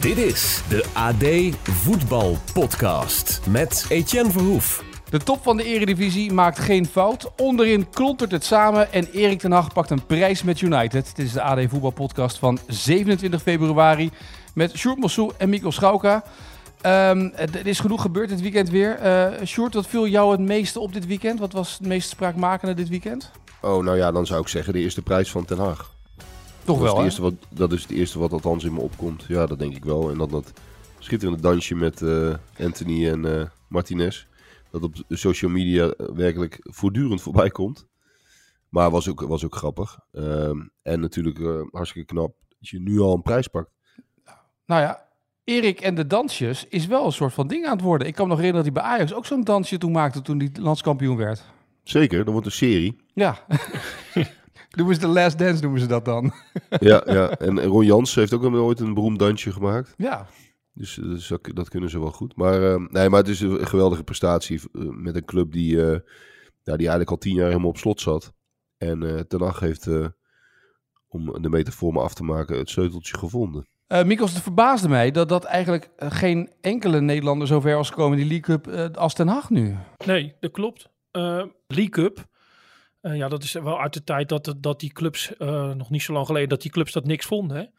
Dit is de AD Voetbal Podcast met Etienne Verhoef. De top van de Eredivisie maakt geen fout. Onderin klontert het samen en Erik ten Hag pakt een prijs met United. Dit is de AD Voetbal Podcast van 27 februari met Sjoerd Mossou en Mikkel Schauka. Er is genoeg gebeurd dit weekend weer. Sjoerd, wat viel jou het meeste op dit weekend? Wat was het meest spraakmakende dit weekend? Oh, nou ja, dan zou ik zeggen de eerste prijs van Ten Hag. Toch wel, hè? Dat is het eerste wat althans in me opkomt. Ja, dat denk ik wel. En dan dat schitterende dansje met Anthony en Martinez. Dat op social media werkelijk voortdurend voorbij komt. Maar was ook grappig. En natuurlijk hartstikke knap dat je nu al een prijs pakt. Nou ja, Erik en de dansjes is wel een soort van ding aan het worden. Ik kan me nog herinneren dat hij bij Ajax ook zo'n dansje toen maakte toen hij landskampioen werd. Zeker, dat wordt een serie. Ja. Noemen ze de Last Dance, noemen ze dat dan. Ja. En Ron Jans heeft ook ooit een beroemd dansje gemaakt. Ja. Dus dat kunnen ze wel goed. Maar het is een geweldige prestatie met een club die eigenlijk al 10 jaar helemaal op slot zat. En Ten Hag heeft, om de metafoor maar af te maken, het sleuteltje gevonden. Mikkels, het verbaasde mij dat eigenlijk geen enkele Nederlander zo ver was gekomen in die League Cup als Ten Hag nu. Nee, dat klopt. League Cup. Dat is wel uit de tijd dat die clubs, nog niet zo lang geleden, dat die clubs dat niks vonden. Hè?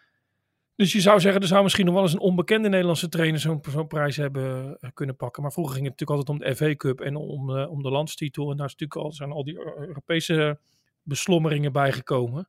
Dus je zou zeggen, er zou misschien nog wel eens een onbekende Nederlandse trainer zo'n prijs hebben kunnen pakken. Maar vroeger ging het natuurlijk altijd om de FA Cup en om de landstitel. En daar zijn al die Europese beslommeringen bijgekomen.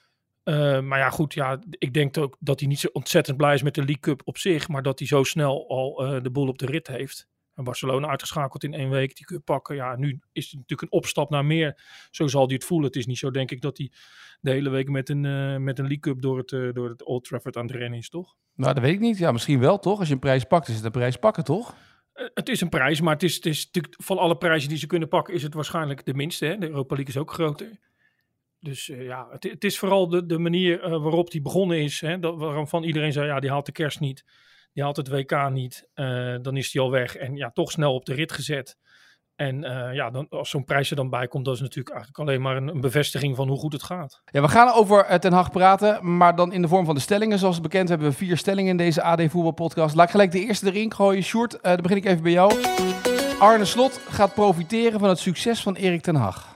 Maar ja, goed, ik denk ook dat hij niet zo ontzettend blij is met de League Cup op zich. Maar dat hij zo snel al de boel op de rit heeft. En Barcelona uitgeschakeld in 1 week, die kun je pakken. Ja, nu is het natuurlijk een opstap naar meer. Zo zal hij het voelen. Het is niet zo, denk ik, dat hij de hele week met een League Cup door het Old Trafford aan het rennen is, toch? Nou, dat weet ik niet. Ja, misschien wel, toch? Als je een prijs pakt, is het een prijs pakken, toch? Het is een prijs, maar het is natuurlijk van alle prijzen die ze kunnen pakken, is het waarschijnlijk de minste. Hè? De Europa League is ook groter. Dus het is vooral de manier waarop die begonnen is. Hè? Waarvan iedereen zei, ja, die haalt de kerst niet. Die haalt het WK niet, dan is hij al weg en ja, toch snel op de rit gezet. En als zo'n prijs er dan bij komt, dat is natuurlijk eigenlijk alleen maar een bevestiging van hoe goed het gaat. Ja, we gaan over Ten Hag praten, maar dan in de vorm van de stellingen. Zoals bekend hebben we 4 stellingen in deze AD Voetbal Podcast. Laat ik gelijk de eerste erin gooien. Sjoerd, dan begin ik even bij jou. Arne Slot gaat profiteren van het succes van Erik ten Hag.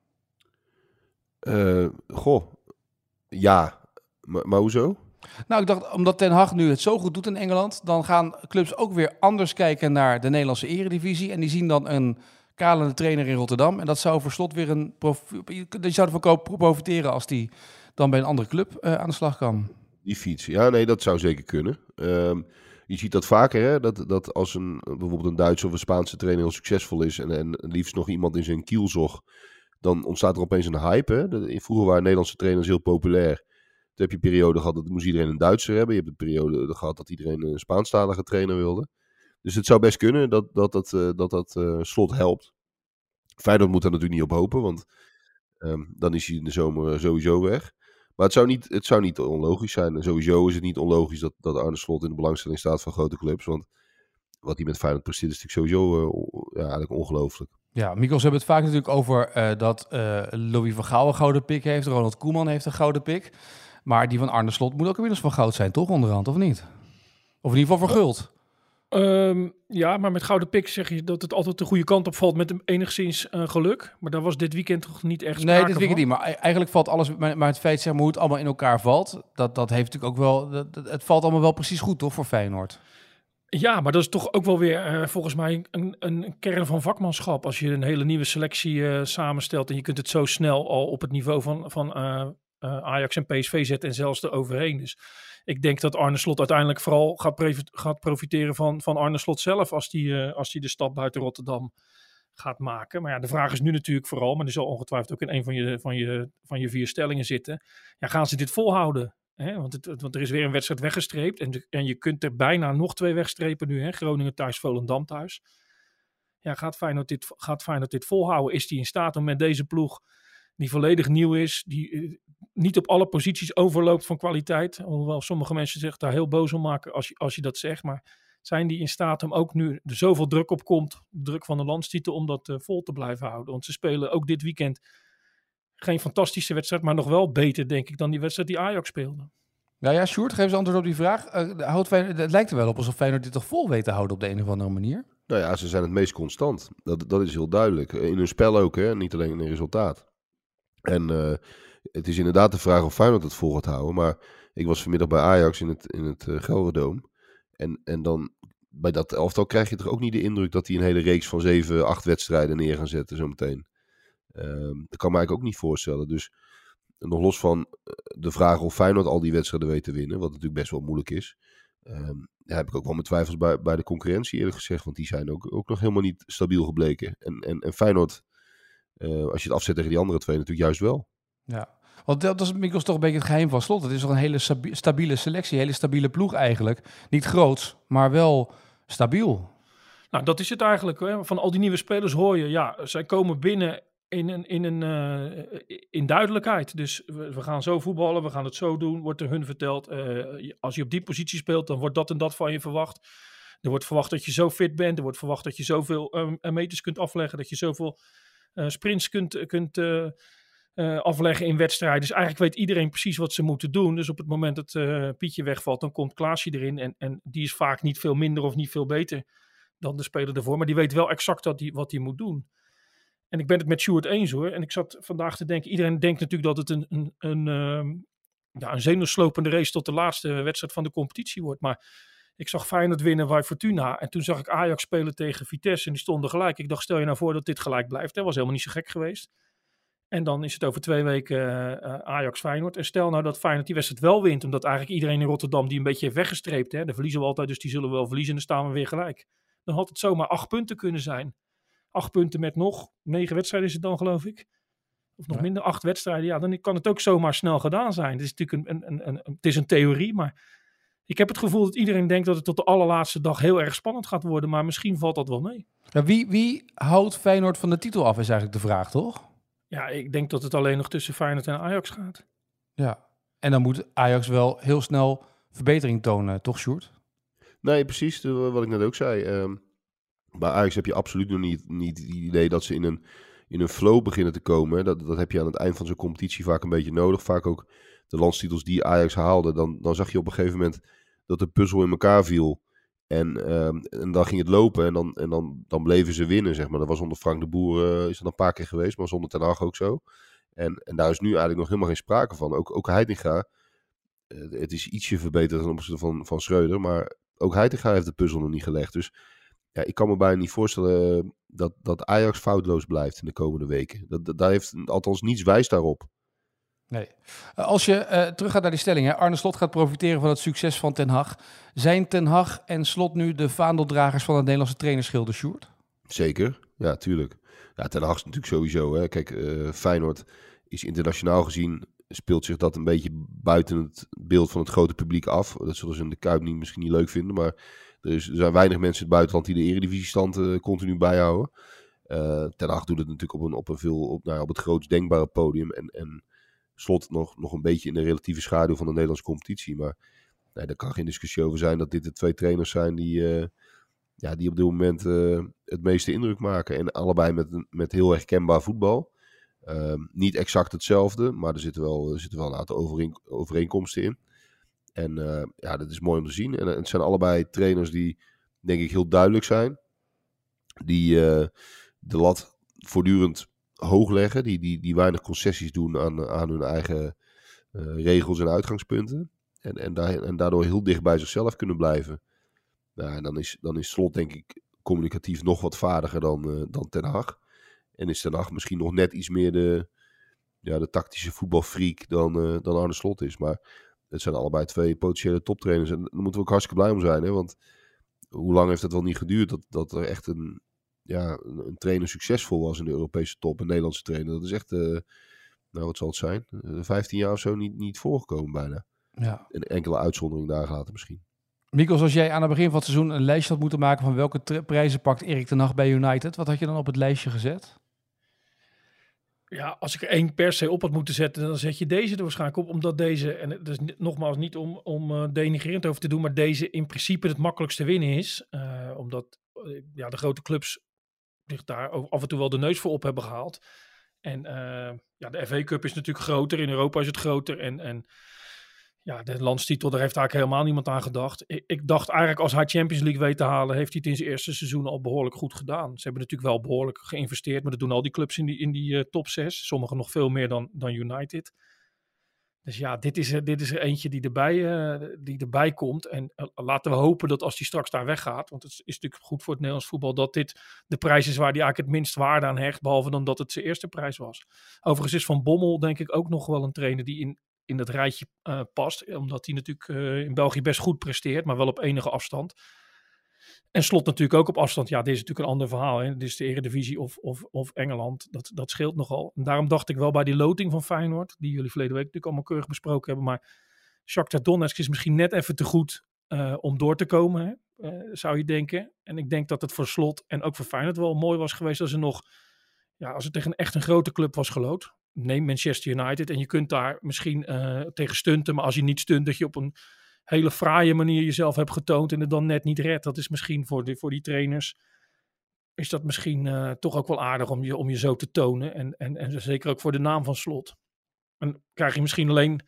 Ja, maar hoezo? Nou, ik dacht, omdat Ten Hag nu het zo goed doet in Engeland, dan gaan clubs ook weer anders kijken naar de Nederlandse Eredivisie. En die zien dan een kalende trainer in Rotterdam. En dat zou voor Slot weer die zou ervan profiteren als die dan bij een andere club aan de slag kan. Die fiets, ja, nee, dat zou zeker kunnen. Je ziet dat vaker, hè, dat als bijvoorbeeld een Duitse of een Spaanse trainer heel succesvol is en liefst nog iemand in zijn kielzog, dan ontstaat er opeens een hype. Hè. Vroeger waren Nederlandse trainers heel populair. Toen heb je een periode gehad dat moest iedereen een Duitser hebben. Je hebt een periode gehad dat iedereen een Spaanstalige trainer wilde. Dus het zou best kunnen dat Slot helpt. Feyenoord moet daar natuurlijk niet op hopen, want dan is hij in de zomer sowieso weg. Maar het zou niet onlogisch zijn. En sowieso is het niet onlogisch dat Arne Slot in de belangstelling staat van grote clubs. Want wat hij met Feyenoord presteert is natuurlijk sowieso eigenlijk ongelooflijk. Ja, Mikkels, hebben het vaak natuurlijk over dat Louis van Gaal een gouden pik heeft. Ronald Koeman heeft een gouden pik. Maar die van Arne Slot moet ook inmiddels van goud zijn, toch onderhand, of niet? Of in ieder geval verguld. Ja, maar met gouden pik zeg je dat het altijd de goede kant op valt met enigszins geluk. Maar daar was dit weekend toch niet echt sprake Nee, dit weekend niet. Maar eigenlijk valt alles... Maar het feit, zeg maar, hoe het allemaal in elkaar valt, dat heeft natuurlijk ook wel... Het valt allemaal wel precies goed, toch, voor Feyenoord? Ja, maar dat is toch ook wel weer volgens mij een kern van vakmanschap. Als je een hele nieuwe selectie samenstelt en je kunt het zo snel al op het niveau van Ajax en PSV zetten en zelfs eroverheen. Dus ik denk dat Arne Slot uiteindelijk vooral gaat profiteren van Arne Slot zelf als die de stap buiten Rotterdam gaat maken. Maar ja, de vraag is nu natuurlijk vooral, maar die zal ongetwijfeld ook in een van je 4 stellingen zitten. Ja, gaan ze dit volhouden? Want er is weer een wedstrijd weggestreept en je kunt er bijna nog 2 wegstrepen nu. Hè? Groningen thuis, Volendam thuis. Ja, gaat Feyenoord dit volhouden? Is die in staat om met deze ploeg die volledig nieuw is, die niet op alle posities overloopt van kwaliteit, hoewel sommige mensen zich daar heel boos om maken als je dat zegt, maar zijn die in staat om ook nu er zoveel druk op komt, druk van de landstitel, om dat vol te blijven houden? Want ze spelen ook dit weekend geen fantastische wedstrijd, maar nog wel beter, denk ik, dan die wedstrijd die Ajax speelde. Ja, Sjoerd, geef eens antwoord op die vraag. Het lijkt er wel op alsof Feyenoord dit toch vol weet te houden op de een of andere manier. Nou ja, ze zijn het meest constant. Dat is heel duidelijk. In hun spel ook, hè? Niet alleen in het resultaat. En het is inderdaad de vraag of Feyenoord het vol gaat houden. Maar ik was vanmiddag bij Ajax in het Gelderdoom. En dan bij dat elftal krijg je toch ook niet de indruk dat die een hele reeks van 7, 8 wedstrijden neer gaan zetten zometeen. Dat kan me eigenlijk ook niet voorstellen. Dus nog los van de vraag of Feyenoord al die wedstrijden weet te winnen, wat natuurlijk best wel moeilijk is. Daar heb ik ook wel mijn twijfels bij de concurrentie eerlijk gezegd. Want die zijn ook nog helemaal niet stabiel gebleken. En Feyenoord, als je het afzet tegen die andere twee, natuurlijk juist wel. Ja, want dat is Mikkels toch een beetje het geheim van Slot. Het is toch een hele stabiele selectie, een hele stabiele ploeg eigenlijk. Niet groots, maar wel stabiel. Nou, dat is het eigenlijk. Hè. Van al die nieuwe spelers hoor je, ja, zij komen binnen in duidelijkheid. Dus we gaan zo voetballen, we gaan het zo doen, wordt er hun verteld. Als je op die positie speelt, dan wordt dat en dat van je verwacht. Er wordt verwacht dat je zo fit bent, er wordt verwacht dat je zoveel meters kunt afleggen, dat je zoveel sprints kunt afleggen in wedstrijden. Dus eigenlijk weet iedereen precies wat ze moeten doen. Dus op het moment dat Pietje wegvalt, dan komt Klaasje erin. En die is vaak niet veel minder of niet veel beter dan de speler ervoor. Maar die weet wel exact wat hij moet doen. En ik ben het met Sjoerd eens hoor. En ik zat vandaag te denken, iedereen denkt natuurlijk dat het een zenuwslopende race tot de laatste wedstrijd van de competitie wordt. Maar ik zag Feyenoord winnen bij Fortuna. En toen zag ik Ajax spelen tegen Vitesse en die stonden gelijk. Ik dacht, stel je nou voor dat dit gelijk blijft. Dat was helemaal niet zo gek geweest. En dan is het over 2 weken Ajax-Feyenoord. En stel nou dat Feyenoord die wedstrijd wel wint. Omdat eigenlijk iedereen in Rotterdam die een beetje heeft weggestreept. Hè? De verliezen we altijd, dus die zullen wel verliezen. En dan staan we weer gelijk. Dan had het zomaar 8 punten kunnen zijn. 8 punten met nog 9 wedstrijden is het dan, geloof ik. Of nog minder, 8 wedstrijden. Ja, dan kan het ook zomaar snel gedaan zijn. Het is natuurlijk het is een theorie, maar ik heb het gevoel dat iedereen denkt dat het tot de allerlaatste dag heel erg spannend gaat worden. Maar misschien valt dat wel mee. Ja, wie houdt Feyenoord van de titel af, is eigenlijk de vraag, toch? Ja, ik denk dat het alleen nog tussen Feyenoord en Ajax gaat. Ja, en dan moet Ajax wel heel snel verbetering tonen, toch Sjoerd? Nee, precies. Wat ik net ook zei. Bij Ajax heb je absoluut nog niet het idee dat ze in een flow beginnen te komen. Dat heb je aan het eind van zo'n competitie vaak een beetje nodig. Vaak ook de landstitels die Ajax haalde. Dan zag je op een gegeven moment dat de puzzel in elkaar viel. En dan ging het lopen en dan bleven ze winnen, zeg maar. Dat was onder Frank de Boer, is dat een paar keer geweest, maar zonder Ten Hag ook zo. En daar is nu eigenlijk nog helemaal geen sprake van. Ook Heitinga, het is ietsje verbeterd ten opzichte van Schreuder, maar ook Heitinga heeft de puzzel nog niet gelegd. Dus ja, ik kan me bijna niet voorstellen dat Ajax foutloos blijft in de komende weken. Daar heeft althans niets wijst daarop. Nee. Als je teruggaat naar die stelling, hè, Arne Slot gaat profiteren van het succes van Ten Hag. Zijn Ten Hag en Slot nu de vaandeldragers van het Nederlandse trainerschilde, Sjoerd? Zeker, ja, tuurlijk. Ja, Ten Hag is natuurlijk sowieso. Hè. Kijk, Feyenoord is internationaal gezien, speelt zich dat een beetje buiten het beeld van het grote publiek af. Dat zullen ze in de Kuip misschien niet leuk vinden, maar er zijn weinig mensen in het buitenland die de eredivisiestand continu bijhouden. Ten Hag doet het natuurlijk op het grootst denkbare podium en Slot nog een beetje in de relatieve schaduw van de Nederlandse competitie. Maar nee, daar kan geen discussie over zijn dat dit de 2 trainers zijn die op dit moment het meeste indruk maken. En allebei met heel herkenbaar voetbal. Niet exact hetzelfde, maar er zitten wel een aantal overeenkomsten in. En dat is mooi om te zien. En het zijn allebei trainers die, denk ik, heel duidelijk zijn. Die de lat voortdurend hoog leggen. Die weinig concessies doen aan hun eigen regels en uitgangspunten. En daardoor heel dicht bij zichzelf kunnen blijven. Nou, en dan is Slot, denk ik, communicatief nog wat vaardiger dan Ten Hag. En is Ten Hag misschien nog net iets meer de tactische voetbalfreak dan Arne Slot is. Maar het zijn allebei 2 potentiële toptrainers. En daar moeten we ook hartstikke blij om zijn. Hè? Want hoe lang heeft het wel niet geduurd dat er echt een trainer succesvol was in de Europese top. Een Nederlandse trainer. Dat is echt, wat zal het zijn? 15 jaar of zo niet voorgekomen bijna. Ja. Een enkele uitzondering daar gelaten misschien. Mikkels, als jij aan het begin van het seizoen een lijstje had moeten maken van welke prijzen pakt Erik ten Hag bij United, wat had je dan op het lijstje gezet? Ja, als ik er 1 per se op had moeten zetten, dan zet je deze er waarschijnlijk op. Omdat deze, en het is nogmaals niet om denigrerend over te doen, maar deze in principe het makkelijkste winnen is. Omdat de grote clubs zich daar af en toe wel de neus voor op hebben gehaald. En de FA Cup is natuurlijk groter, in Europa is het groter. En Ja, de landstitel, daar heeft eigenlijk helemaal niemand aan gedacht. Ik dacht eigenlijk als hij Champions League weet te halen, heeft hij het in zijn eerste seizoen al behoorlijk goed gedaan. Ze hebben natuurlijk wel behoorlijk geïnvesteerd, maar dat doen al die clubs in die top 6. Sommigen nog veel meer dan United. Dus ja, dit is er eentje die erbij komt. En laten we hopen dat als die straks daar weggaat, want het is natuurlijk goed voor het Nederlands voetbal, dat dit de prijs is waar hij eigenlijk het minst waarde aan hecht, behalve dan dat het zijn eerste prijs was. Overigens is Van Bommel denk ik ook nog wel een trainer die in dat rijtje past. Omdat hij natuurlijk in België best goed presteert, maar wel op enige afstand. En Slot natuurlijk ook op afstand. Ja, dit is natuurlijk een ander verhaal. Hè. Dit is de Eredivisie of Engeland. Dat scheelt nogal. En daarom dacht ik wel bij die loting van Feyenoord, die jullie verleden week natuurlijk allemaal keurig besproken hebben. Maar Shakhtar Donetsk is misschien net even te goed om door te komen, hè, zou je denken. En ik denk dat het voor Slot en ook voor Feyenoord wel mooi was geweest als het tegen echt een grote club was geloot. Neem Manchester United en je kunt daar misschien tegen stunten. Maar als je niet stunt, dat je op een hele fraaie manier jezelf hebt getoond en het dan net niet redt. Dat is misschien voor die trainers, is dat misschien toch ook wel aardig om je zo te tonen. En zeker ook voor de naam van Slot. En krijg je misschien alleen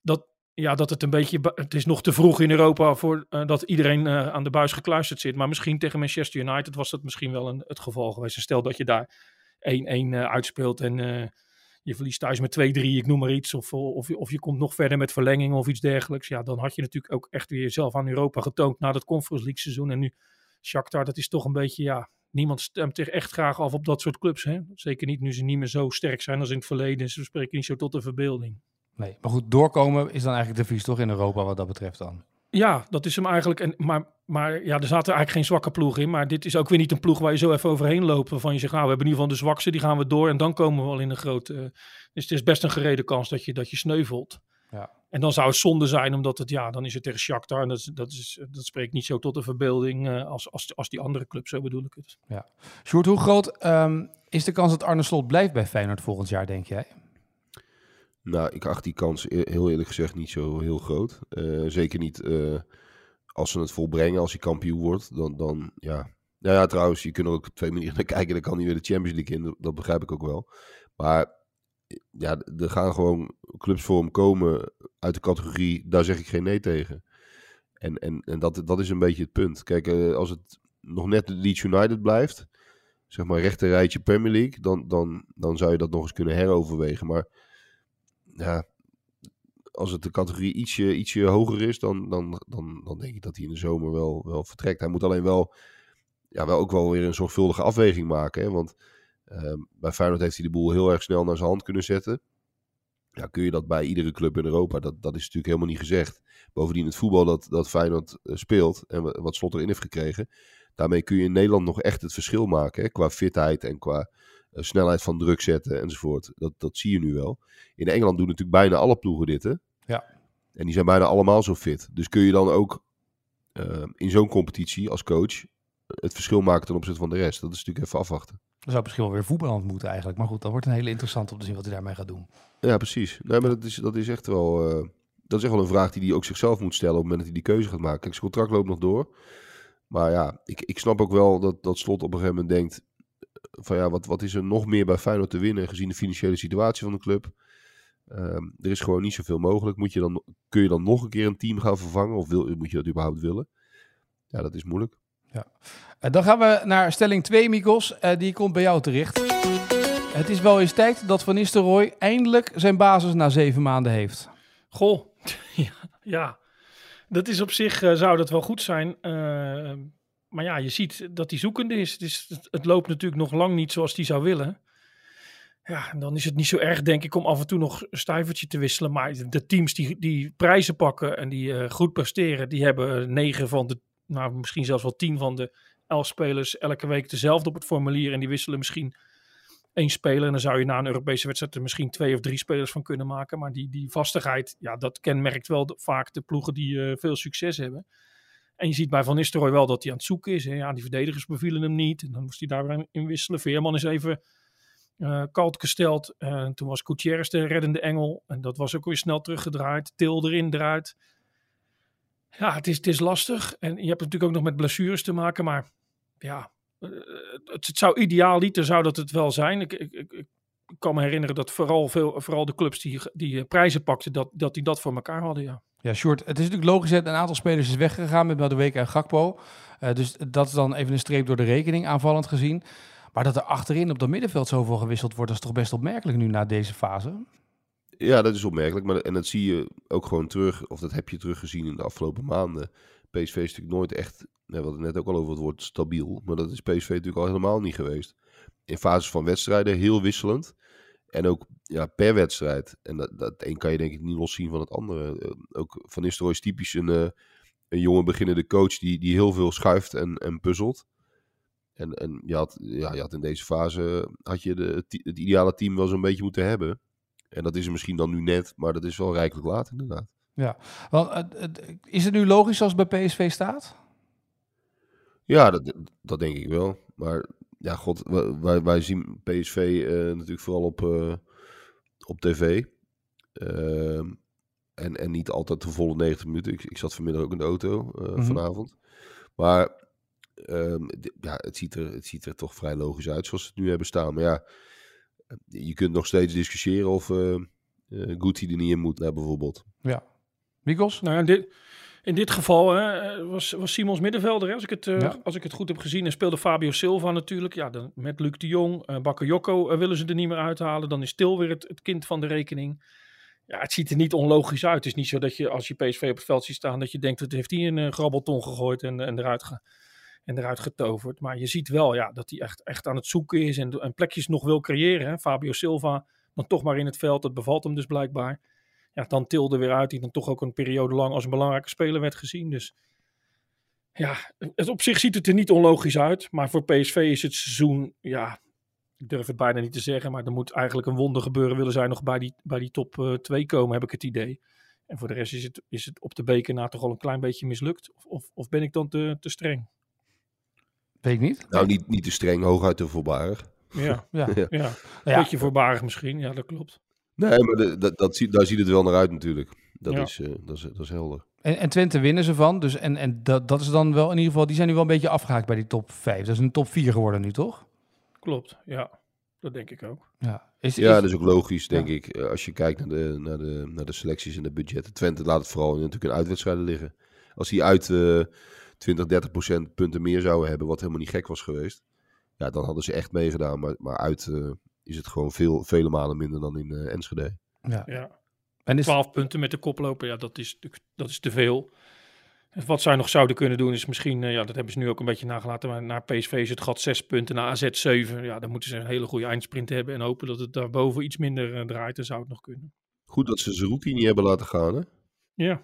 dat het een beetje, het is nog te vroeg in Europa voor dat iedereen aan de buis gekluisterd zit. Maar misschien tegen Manchester United was dat misschien wel het geval geweest. En stel dat je daar 1-1 uitspeelt en je verliest thuis met 2-3, ik noem maar iets. Of je komt nog verder met verlenging of iets dergelijks. Ja, dan had je natuurlijk ook echt weer jezelf aan Europa getoond na dat Conference League seizoen. En nu Shakhtar, dat is toch een beetje, niemand stemt zich echt graag af op dat soort clubs. Hè? Zeker niet nu ze niet meer zo sterk zijn als in het verleden. Ze spreken niet zo tot de verbeelding. Nee, maar goed, doorkomen is dan eigenlijk de vies toch in Europa wat dat betreft dan? Ja, dat is hem eigenlijk. Maar er zaten eigenlijk geen zwakke ploeg in. Maar dit is ook weer niet een ploeg waar je zo even overheen loopt. Waarvan je zegt, we hebben in ieder geval de zwakste, die gaan we door. En dan komen we wel in een grote. Dus het is best een gerede kans dat je sneuvelt. Ja. En dan zou het zonde zijn, omdat dan is het tegen Shakhtar. En dat spreekt niet zo tot de verbeelding als die andere club, zo bedoel ik het. Ja. Sjoerd, hoe groot is de kans dat Arne Slot blijft bij Feyenoord volgend jaar, denk jij? Nou, ik acht die kans heel eerlijk gezegd niet zo heel groot. Zeker niet als ze het volbrengen, als hij kampioen wordt. Dan ja. Ja, trouwens, je kunt er ook op 2 manieren naar kijken. Dan kan hij weer de Champions League in. Dat begrijp ik ook wel. Maar ja, er gaan gewoon clubs voor hem komen uit de categorie. Daar zeg ik geen nee tegen. En dat is een beetje het punt. Kijk, als het nog net Leeds United blijft, zeg maar rechter rijtje Premier League, dan zou je dat nog eens kunnen heroverwegen. Maar ja, als het de categorie ietsje hoger is, dan denk ik dat hij in de zomer wel vertrekt. Hij moet alleen wel ook wel weer een zorgvuldige afweging maken. Hè? Want bij Feyenoord heeft hij de boel heel erg snel naar zijn hand kunnen zetten. Ja, kun je dat bij iedere club in Europa? Dat is natuurlijk helemaal niet gezegd. Bovendien het voetbal dat Feyenoord speelt en wat Slot erin heeft gekregen, daarmee kun je in Nederland nog echt het verschil maken. Hè? Qua fitheid en qua snelheid van druk zetten enzovoort. Dat zie je nu wel. In Engeland doen natuurlijk bijna alle ploegen dit, hè? Ja. En die zijn bijna allemaal zo fit. Dus kun je dan ook in zo'n competitie als coach het verschil maken ten opzichte van de rest. Dat is natuurlijk even afwachten. Dan zou misschien wel weer voetballand moeten eigenlijk. Maar goed, dat wordt een hele interessant om te zien wat hij daarmee gaat doen. Ja, precies. Nee, maar dat is echt wel dat is echt wel een vraag die hij ook zichzelf moet stellen op het moment dat hij die keuze gaat maken. Kijk, zijn contract loopt nog door. Maar ja, ik snap ook wel dat Slot op een gegeven moment denkt van ja, wat is er nog meer bij Feyenoord te winnen gezien de financiële situatie van de club. Er is gewoon niet zoveel mogelijk. Kun je dan nog een keer een team gaan vervangen? Of moet je dat überhaupt willen? Ja, dat is moeilijk. Ja. Dan gaan we naar stelling 2, Mikos. Die komt bij jou terecht. Het is wel eens tijd dat Van Nistelrooy eindelijk zijn basis na 7 maanden heeft. Goh, ja. Dat is op zich, zou dat wel goed zijn. Maar ja, je ziet dat hij zoekende is. Dus het loopt natuurlijk nog lang niet zoals hij zou willen. Ja, en dan is het niet zo erg, denk ik, om af en toe nog een stuivertje te wisselen. Maar de teams die prijzen pakken en die goed presteren, die hebben 9 van de, nou misschien zelfs wel 10 van de 11 spelers elke week dezelfde op het formulier. En die wisselen misschien 1 speler. En dan zou je na een Europese wedstrijd er misschien 2 of 3 spelers van kunnen maken. Maar die vastigheid, ja, dat kenmerkt wel vaak de ploegen die veel succes hebben. En je ziet bij Van Nistelrooy wel dat hij aan het zoeken is. Hè. Ja, die verdedigers bevielen hem niet. En dan moest hij daar in wisselen. Veerman is even kalt gesteld. Toen was Gutierrez de reddende engel. En dat was ook weer snel teruggedraaid. Til eruit. Ja, het is lastig. En je hebt natuurlijk ook nog met blessures te maken. Maar ja, het zou idealiter zou dat het wel zijn. Ik kan me herinneren dat vooral de clubs die prijzen pakten, dat die dat voor elkaar hadden, ja. Ja, Sjoerd, het is natuurlijk logisch dat een aantal spelers is weggegaan met Madueke en Gakpo. Dus dat is dan even een streep door de rekening, aanvallend gezien. Maar dat er achterin op dat middenveld zoveel gewisseld wordt, dat is toch best opmerkelijk nu na deze fase? Ja, dat is opmerkelijk. En dat zie je ook gewoon terug, of dat heb je teruggezien in de afgelopen maanden. PSV is natuurlijk nooit echt, we hadden het net ook al over het woord stabiel. Maar dat is PSV natuurlijk al helemaal niet geweest. In fases van wedstrijden heel wisselend. En ook per wedstrijd. En dat een kan je denk ik niet loszien van het andere. Ook Van Nistelrooy is typisch een jonge beginnende coach die heel veel schuift en puzzelt. En je had in deze fase had je het ideale team wel zo'n beetje moeten hebben. En dat is er misschien dan nu net, maar dat is wel rijkelijk laat inderdaad. Ja, want is het nu logisch zoals het bij PSV staat? Ja, dat denk ik wel. Maar ja, god, wij zien PSV natuurlijk vooral op tv. En niet altijd de volle 90 minuten. Ik zat vanmiddag ook in de auto vanavond. Maar het ziet er toch vrij logisch uit zoals ze het nu hebben staan. Maar ja, je kunt nog steeds discussiëren of Guti er niet in moet, bijvoorbeeld. Ja. Mikos? Nou, in dit geval was Simons middenvelder, hè, als ik het goed heb gezien. En speelde Fabio Silva natuurlijk. Ja, met Luc de Jong, Bakayoko willen ze er niet meer uithalen. Dan is Til weer het kind van de rekening. Ja, het ziet er niet onlogisch uit. Het is niet zo dat je, als je PSV op het veld ziet staan, dat je denkt, dat heeft hij een grabbelton gegooid en eruit getoverd. Maar je ziet wel dat hij echt aan het zoeken is en plekjes nog wil creëren. Hè. Fabio Silva dan toch maar in het veld. Dat bevalt hem dus blijkbaar. Ja, dan Til er weer uit, die dan toch ook een periode lang als een belangrijke speler werd gezien. Dus ja, op zich ziet het er niet onlogisch uit. Maar voor PSV is het seizoen, ik durf het bijna niet te zeggen, maar er moet eigenlijk een wonder gebeuren, willen zij nog bij die top 2 komen, heb ik het idee. En voor de rest is het op de beker na toch al een klein beetje mislukt. Of ben ik dan te streng? Weet ik niet. Nou, niet te streng, hooguit te voorbarig. Ja. Ja. Beetje voorbarig misschien, ja, dat klopt. Nee, maar daar ziet het wel naar uit natuurlijk. Dat is helder. En Twente winnen ze van. Dus, en dat is dan wel in ieder geval, die zijn nu wel een beetje afgehaakt bij die top 5. Dat is een top 4 geworden nu, toch? Klopt, ja. Dat denk ik ook. Ja, dat is ook logisch, denk ik. Als je kijkt naar de selecties en de budgetten. Twente laat het vooral natuurlijk in uitwedstrijden liggen. Als die uit 20-30% punten meer zouden hebben, wat helemaal niet gek was geweest. Ja, dan hadden ze echt meegedaan. Maar uit is het gewoon vele malen minder dan in Enschede. Ja. En 12 punten met de koploper, ja, dat is te veel. En wat zij nog zouden kunnen doen is misschien, dat hebben ze nu ook een beetje nagelaten, maar naar PSV is het gat 6 punten, naar AZ 7. Ja, dan moeten ze een hele goede eindsprint hebben en hopen dat het daarboven iets minder draait. Dan zou het nog kunnen. Goed dat ze Zerouki niet hebben laten gaan, hè? Ja.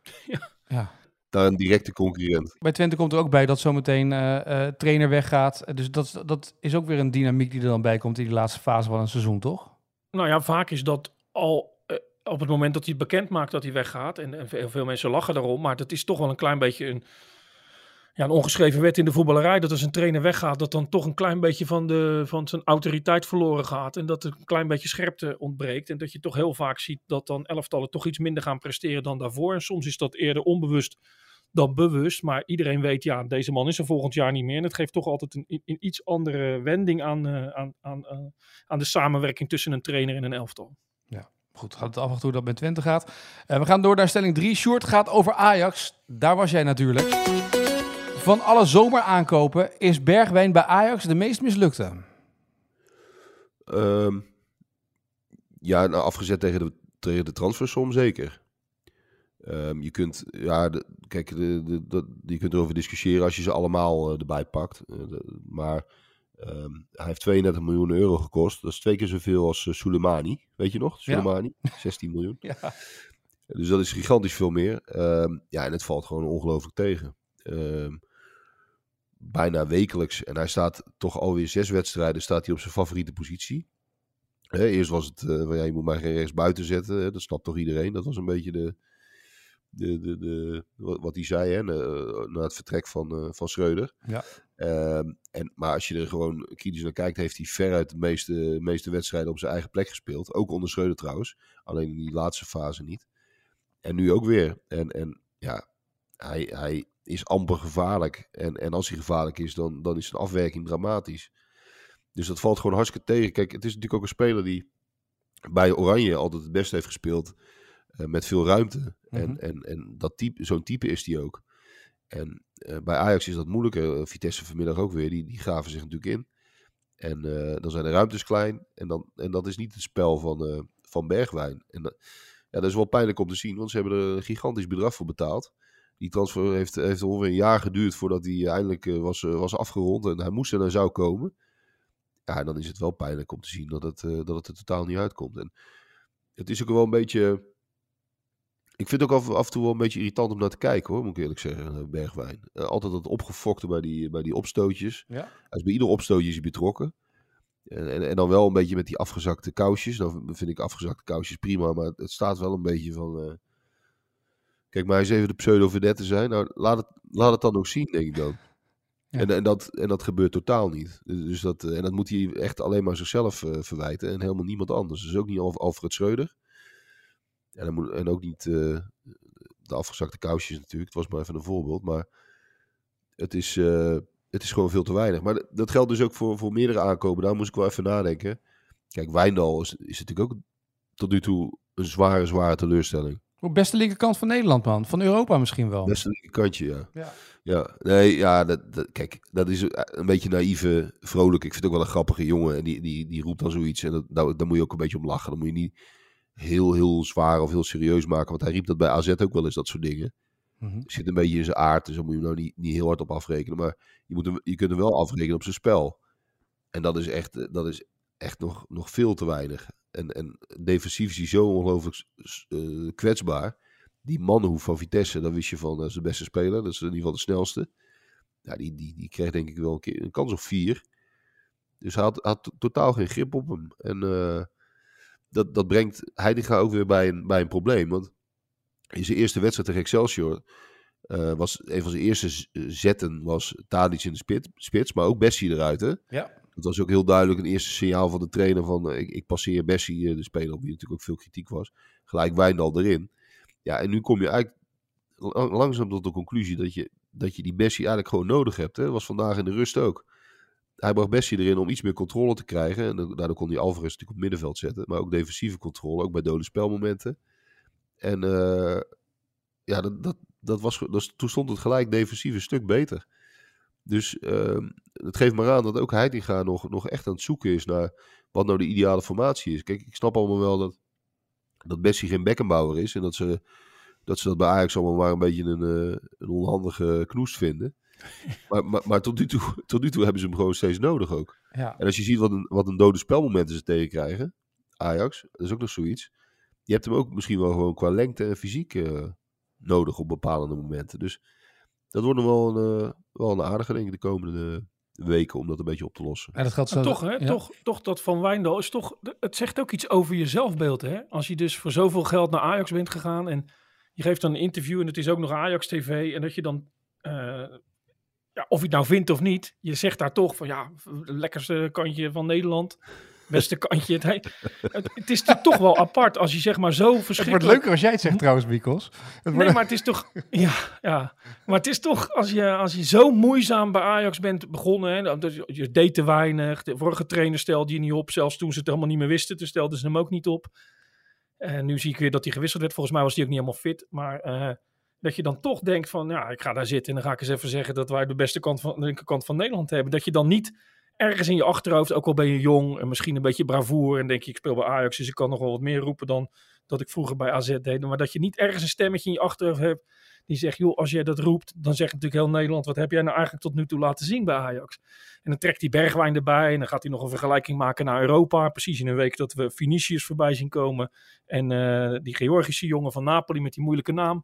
Daar een directe concurrent. Bij Twente komt er ook bij dat zometeen trainer weggaat. Dus dat is ook weer een dynamiek die er dan bij komt in die laatste fase van een seizoen, toch? Nou ja, vaak is dat al op het moment dat hij het bekend maakt dat hij weggaat. En veel mensen lachen daarom. Maar dat is toch wel een klein beetje een ongeschreven wet in de voetballerij. Dat als een trainer weggaat, dat dan toch een klein beetje van zijn autoriteit verloren gaat. En dat er een klein beetje scherpte ontbreekt. En dat je toch heel vaak ziet dat dan elftallen toch iets minder gaan presteren dan daarvoor. En soms is dat eerder onbewust dan bewust. Maar iedereen weet, deze man is er volgend jaar niet meer. En het geeft toch altijd een iets andere wending aan de samenwerking tussen een trainer en een elftal. Ja. Goed, gaat het af en toe dat met Twente gaat. We gaan door naar stelling 3. Sjoerd gaat over Ajax. Daar was jij natuurlijk. Van alle zomeraankopen is Bergwijn bij Ajax de meest mislukte. Afgezet tegen de transfersom zeker. Je kunt, je kunt erover discussiëren als je ze allemaal erbij pakt. Maar hij heeft 32 miljoen euro gekost. Dat is 2 keer zoveel als Soleimani. Weet je nog? Soleimani, 16 miljoen. Ja. Dus dat is gigantisch veel meer. En het valt gewoon ongelooflijk tegen. Bijna wekelijks. En hij staat toch alweer 6 wedstrijden staat hij op zijn favoriete positie. Eerst was het, je moet maar geen rechts buiten zetten. Dat snapt toch iedereen. Dat was een beetje wat hij zei na het vertrek van Schreuder. Ja. Maar als je er gewoon kritisch naar kijkt, heeft hij veruit de meeste wedstrijden op zijn eigen plek gespeeld. Ook onder Schreuder trouwens. Alleen in die laatste fase niet. En nu ook weer. Hij is amper gevaarlijk. En als hij gevaarlijk is, dan is zijn afwerking dramatisch. Dus dat valt gewoon hartstikke tegen. Kijk, het is natuurlijk ook een speler die bij Oranje altijd het beste heeft gespeeld. Met veel ruimte. En zo'n type is die ook. En bij Ajax is dat moeilijker. Vitesse vanmiddag ook weer. Die gaven zich natuurlijk in. En dan zijn de ruimtes klein. En dat is niet het spel van Bergwijn. En dat is wel pijnlijk om te zien. Want ze hebben er een gigantisch bedrag voor betaald. Die transfer heeft ongeveer een jaar geduurd voordat hij eindelijk was afgerond. En hij moest en zou komen. Ja, en dan is het wel pijnlijk om te zien dat het er totaal niet uitkomt. En het is ook wel een beetje... Ik vind het ook af en toe wel een beetje irritant om naar te kijken, hoor, moet ik eerlijk zeggen, Bergwijn. Altijd dat opgefokte bij die opstootjes. Ja. Hij is bij ieder opstootje is hij betrokken. En dan wel een beetje met die afgezakte kousjes. Dan vind ik afgezakte kousjes prima, maar het staat wel een beetje van... Kijk, maar eens even de pseudo-vedette zijn. Nou, laat het dan ook zien, denk ik dan. Ja. En dat gebeurt totaal niet. Dus dat moet hij echt alleen maar zichzelf verwijten en helemaal niemand anders. Dus ook niet Alfred Schreuder. En ook niet de afgezakte kousjes natuurlijk. Het was maar even een voorbeeld. Maar het is gewoon veel te weinig. Maar dat geldt dus ook voor meerdere aankopen. Daar moest ik wel even nadenken. Kijk, Wijndal is natuurlijk ook tot nu toe een zware teleurstelling. Op beste linkerkant van Nederland, man. Van Europa misschien wel. Beste linkerkantje, ja. Nee, ja, kijk, dat is een beetje naïeve, vrolijk. Ik vind het ook wel een grappige jongen. En die roept dan zoiets. En daar moet je ook een beetje om lachen. Dan moet je niet heel zwaar of heel serieus maken. Want hij riep dat bij AZ ook wel eens, dat soort dingen. Mm-hmm. Zit een beetje in zijn aard. Dus daar moet je hem nou niet heel hard op afrekenen. Maar je kunt hem wel afrekenen op zijn spel. En dat is echt nog veel te weinig. En defensief is hij zo ongelooflijk kwetsbaar. Die Manhoef van Vitesse, daar wist je van, dat is de beste speler. Dat is in ieder geval de snelste. Ja, die kreeg denk ik wel een keer een kans of 4. Dus hij had totaal geen grip op hem. En dat brengt Heitinga ook weer bij een probleem. Want in zijn eerste wedstrijd tegen Excelsior was een van zijn eerste zetten was Tadic in de spits, maar ook Bessie eruit, hè? Ja. Dat was ook heel duidelijk een eerste signaal van de trainer van ik passeer Bessie, de speler op wie natuurlijk ook veel kritiek was. Gelijk Wijndal erin. Ja, en nu kom je eigenlijk langzaam tot de conclusie dat je die Bessie eigenlijk gewoon nodig hebt. Hè? Dat was vandaag in de rust ook. Hij bracht Bessie erin om iets meer controle te krijgen. En daardoor kon hij Alvarez natuurlijk op middenveld zetten. Maar ook defensieve controle, ook bij dode spelmomenten. En toen stond het gelijk defensief een stuk beter. Dus het geeft maar aan dat ook Heitinga nog echt aan het zoeken is naar wat nou de ideale formatie is. Kijk, ik snap allemaal wel dat Bessie geen Beckenbauer is. En dat ze dat bij Ajax allemaal maar een beetje een onhandige knoest vinden. Maar tot nu toe hebben ze hem gewoon steeds nodig ook. Ja. En als je ziet wat een dode spelmomenten ze tegenkrijgen, Ajax, dat is ook nog zoiets. Je hebt hem ook misschien wel gewoon qua lengte en fysiek nodig op bepaalde momenten. Dus dat wordt nog wel een aardige, denk ik, de komende weken om dat een beetje op te lossen. En dat gaat zo. Toch, hè? Ja. Toch dat van Wijndal is toch. Het zegt ook iets over je zelfbeeld, hè? Als je dus voor zoveel geld naar Ajax bent gegaan en je geeft dan een interview en het is ook nog Ajax TV en dat je dan, of je het nou vindt of niet, je zegt daar toch van lekkerste kantje van Nederland. Beste kantje. Het is toch wel apart als je zeg maar zo verschrikkelijk... Het wordt leuker als jij het zegt trouwens, Mikkels. Nee, maar het is toch... Ja. Maar het is toch als je zo moeizaam bij Ajax bent begonnen. Hè, je deed te weinig. De vorige trainer stelde je niet op. Zelfs toen ze het helemaal niet meer wisten. Toen stelden ze hem ook niet op. En nu zie ik weer dat hij gewisseld werd. Volgens mij was hij ook niet helemaal fit. Maar dat je dan toch denkt van... ik ga daar zitten en dan ga ik eens even zeggen dat wij de beste linkerkant van Nederland hebben. Dat je dan niet... ergens in je achterhoofd, ook al ben je jong en misschien een beetje bravoer en denk je, ik speel bij Ajax, dus ik kan nog wel wat meer roepen dan dat ik vroeger bij AZ deed. Maar dat je niet ergens een stemmetje in je achterhoofd hebt die zegt, joh, als jij dat roept, dan zegt natuurlijk heel Nederland, wat heb jij nou eigenlijk tot nu toe laten zien bij Ajax? En dan trekt hij Bergwijn erbij en dan gaat hij nog een vergelijking maken naar Europa. Precies in een week dat we Vinicius voorbij zien komen en die Georgische jongen van Napoli met die moeilijke naam.